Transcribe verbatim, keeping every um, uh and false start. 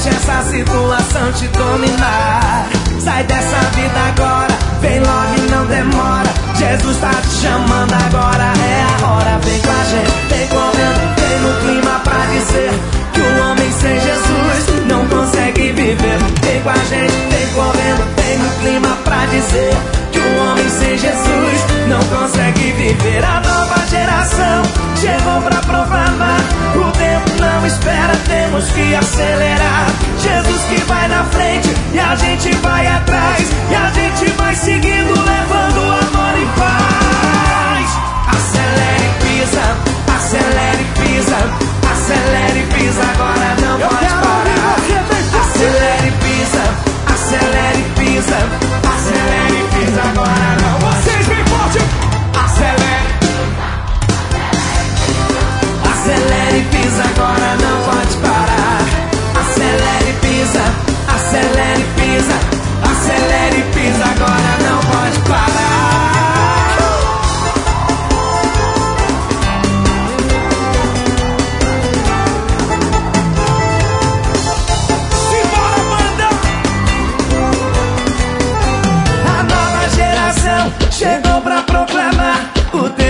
deixa essa situação te dominar. Sai dessa vida agora, vem logo e não demora. Jesus tá te chamando agora, é a hora. Vem com a gente, vem correndo, vem no clima pra dizer que o homem sem Jesus não consegue viver. Vem com a gente, vem correndo, vem no clima pra dizer que o homem sem Jesus não consegue viver. A nova geração chegou pra proclamar: o tempo não espera, temos que acelerar. Jesus que vai na frente e a gente vai atrás, e a gente vai seguindo, levando amor e paz. Acelere e pisa, acelere e pisa, acelere e pisa, agora não Eu pode parar. Acelere e pisa, acelere e pisa, acelere e pisa, agora não pode. Vocês bem forte. Acelere, acelere e pisa, agora não pode parar. Acelere e pisa, acelere e pisa, acelere e pisa, agora não pode parar. Simbora, banda. A nova geração chegou pra proclamar: o tempo